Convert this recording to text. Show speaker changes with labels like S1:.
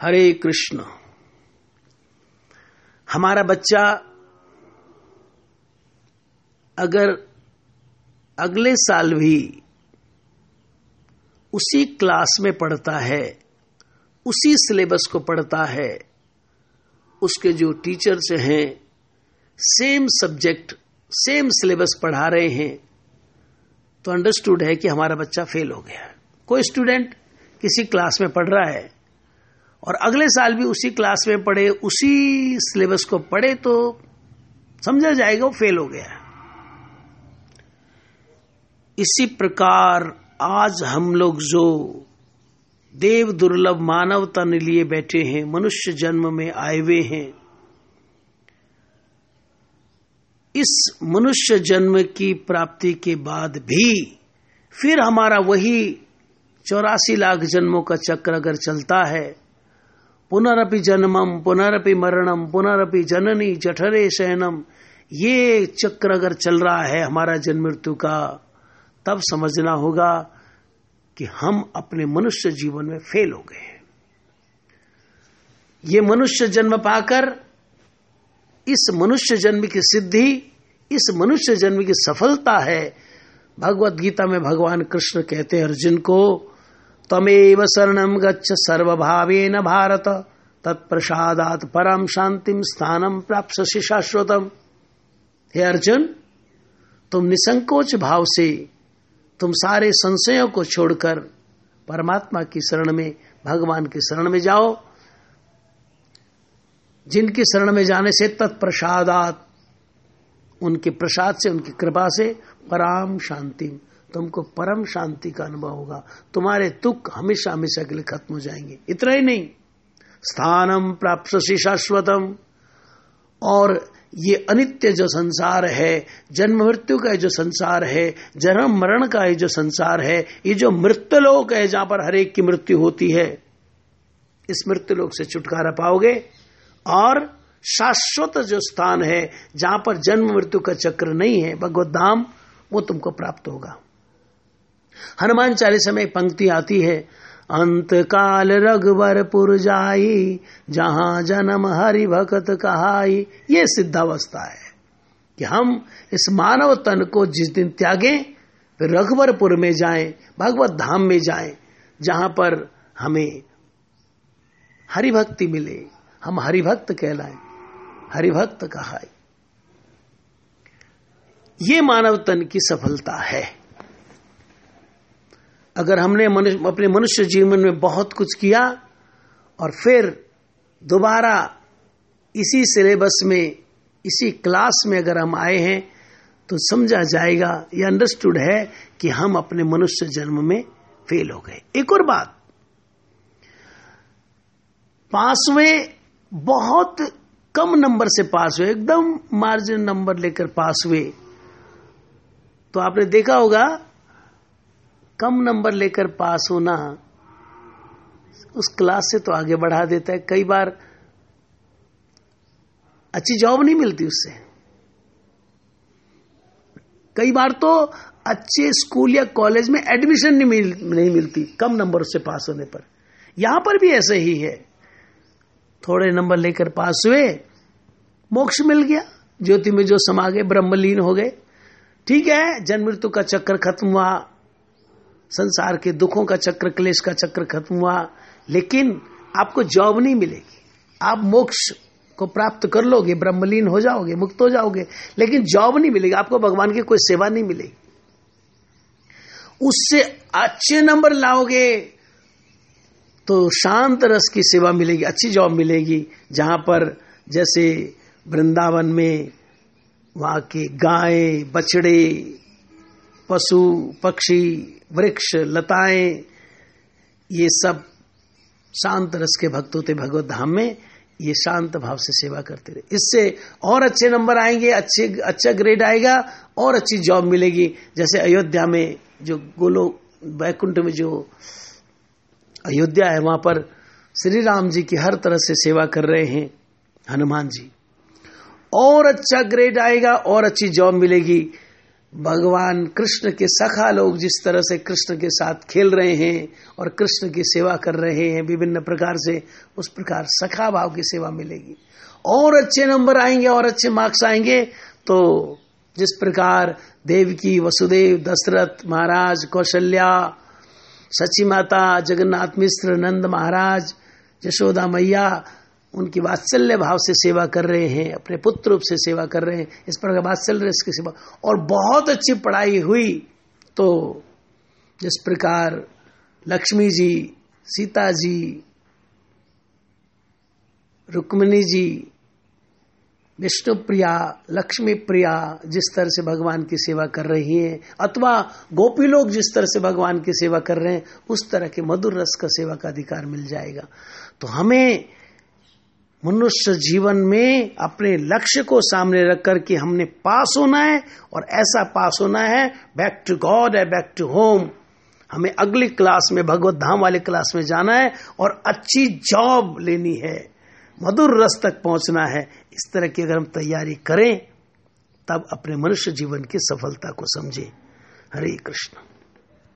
S1: हरे कृष्ण। हमारा बच्चा अगर अगले साल भी उसी क्लास में पढ़ता है, उसी सिलेबस को पढ़ता है, उसके जो टीचर्स हैं सेम सब्जेक्ट सेम सिलेबस पढ़ा रहे हैं, तो अंडरस्टूड है कि हमारा बच्चा फेल हो गया। कोई स्टूडेंट किसी क्लास में पढ़ रहा है और अगले साल भी उसी क्लास में पढ़े, उसी सिलेबस को पढ़े, तो समझा जाएगा वो फेल हो गया। इसी प्रकार आज हम लोग जो देव दुर्लभ मानव तन लिए बैठे हैं, मनुष्य जन्म में आए हुए हैं, इस मनुष्य जन्म की प्राप्ति के बाद भी फिर हमारा वही 84 लाख जन्मों का चक्र अगर चलता है, पुनरपि जन्मम पुनरपि मरणम पुनरपि जननी जठरे शयनम, ये चक्र अगर चल रहा है हमारा जन्म मृत्यु का, तब समझना होगा कि हम अपने मनुष्य जीवन में फेल हो गए हैं। ये मनुष्य जन्म पाकर इस मनुष्य जन्म की सिद्धि, इस मनुष्य जन्म की सफलता है। भगवत गीता में भगवान कृष्ण कहते हैं अर्जुन को, तमेव शरणम गच्छ सर्वभावेन भारत तत्प्रसादात् परम शांतिम स्थानम प्राप्स्यसि शाश्वतम। हे अर्जुन, तुम निसंकोच भाव से तुम सारे संशयों को छोड़कर परमात्मा की शरण में, भगवान की शरण में जाओ, जिनकी शरण में जाने से तत्प्रसादात्, उनके प्रसाद से, उनकी कृपा से परम शांति, तुमको परम शांति का अनुभव होगा, तुम्हारे दुख हमेशा हमेशा के लिए खत्म हो जाएंगे। इतना ही नहीं, स्थानम प्राप्स्यसि शाश्वतम, और ये अनित्य जो संसार है, जन्म मृत्यु का जो संसार है, जन्म मरण का जो संसार है, ये जो मृत्युलोक है जहां पर हर एक की मृत्यु होती है, इस मृत्युलोक से छुटकारा पाओगे। और शाश्वत जो स्थान है जहां पर जन्म मृत्यु का चक्र नहीं है, भगवत धाम, वो तुमको प्राप्त होगा। हनुमान चालीसा में एक पंक्ति आती है, अंत काल रघुवरपुर जाई जहां जन्म हरि भक्त कहाई। ये सिद्धावस्था है कि हम इस मानव तन को जिस दिन त्यागें, फिर रघुवरपुर में जाएं, भगवत धाम में जाएं, जहां पर हमें हरि भक्ति मिले, हम हरिभक्त कहलाएं, हरिभक्त कहाई। ये मानव तन की सफलता है। अगर हमने अपने मनुष्य जीवन में बहुत कुछ किया और फिर दोबारा इसी सिलेबस में, इसी क्लास में अगर हम आए हैं, तो समझा जाएगा, ये अंडरस्टूड है कि हम अपने मनुष्य जन्म में फेल हो गए। एक और बात, पास हुए, बहुत कम नंबर से पास हुए, एकदम मार्जिन नंबर लेकर पास हुए, तो आपने देखा होगा कम नंबर लेकर पास होना उस क्लास से तो आगे बढ़ा देता है। कई बार अच्छी जॉब नहीं मिलती उससे, कई बार तो अच्छे स्कूल या कॉलेज में एडमिशन नहीं मिलती कम नंबर से पास होने पर। यहां पर भी ऐसे ही है, थोड़े नंबर लेकर पास हुए, मोक्ष मिल गया, ज्योति में जो समा गए, ब्रह्मलीन हो गए। ठीक है, जन्म मृत्यु का चक्र खत्म हुआ, संसार के दुखों का चक्र, क्लेश का चक्र खत्म हुआ, लेकिन आपको जॉब नहीं मिलेगी। आप मोक्ष को प्राप्त कर लोगे, ब्रह्मलीन हो जाओगे, मुक्त हो जाओगे, लेकिन जॉब नहीं मिलेगी, आपको भगवान की कोई सेवा नहीं मिलेगी। उससे अच्छे नंबर लाओगे तो शांत रस की सेवा मिलेगी, अच्छी जॉब मिलेगी, जहां पर जैसे वृंदावन में वहां के गायें, बछड़े, पशु, पक्षी, वृक्ष, लताएं, ये सब शांत रस के भक्त होते भगवत धाम में, ये शांत भाव से सेवा करते रहे। इससे और अच्छे नंबर आएंगे, अच्छा ग्रेड आएगा और अच्छी जॉब मिलेगी। जैसे अयोध्या में जो गोलोक वैकुंठ में जो अयोध्या है, वहां पर श्री राम जी की हर तरह से सेवा कर रहे हैं हनुमान जी, और अच्छा ग्रेड आएगा और अच्छी जॉब मिलेगी। भगवान कृष्ण के सखा लोग जिस तरह से कृष्ण के साथ खेल रहे हैं और कृष्ण की सेवा कर रहे हैं विभिन्न प्रकार से, उस प्रकार सखा भाव की सेवा मिलेगी और अच्छे नंबर आएंगे और अच्छे मार्क्स आएंगे। तो जिस प्रकार देवकी, वसुदेव, दशरथ महाराज, कौशल्या, सची माता, जगन्नाथ मिश्र, नंद महाराज, यशोदा मैया उनकी वात्सल्य भाव से सेवा कर रहे हैं, अपने पुत्र रूप से सेवा कर रहे हैं, इस प्रकार वात्सल्य रस की सेवा, और बहुत अच्छी पढ़ाई हुई तो जिस प्रकार लक्ष्मी जी, सीता जी, रुक्मिणी जी, विष्णु प्रिया, लक्ष्मी प्रिया जिस तरह से भगवान की सेवा कर रही हैं, अथवा गोपी लोग जिस तरह से भगवान की सेवा कर रहे हैं, उस तरह के मधुर रस का सेवा का अधिकार मिल जाएगा। तो हमें मनुष्य जीवन में अपने लक्ष्य को सामने रख कर के हमने पास होना है, और ऐसा पास होना है बैक टू गॉड है, बैक टू होम। हमें अगली क्लास में भगवत धाम वाले क्लास में जाना है और अच्छी जॉब लेनी है, मधुर रस तक पहुंचना है। इस तरह की अगर हम तैयारी करें तब अपने मनुष्य जीवन की सफलता को समझें। हरे कृष्ण।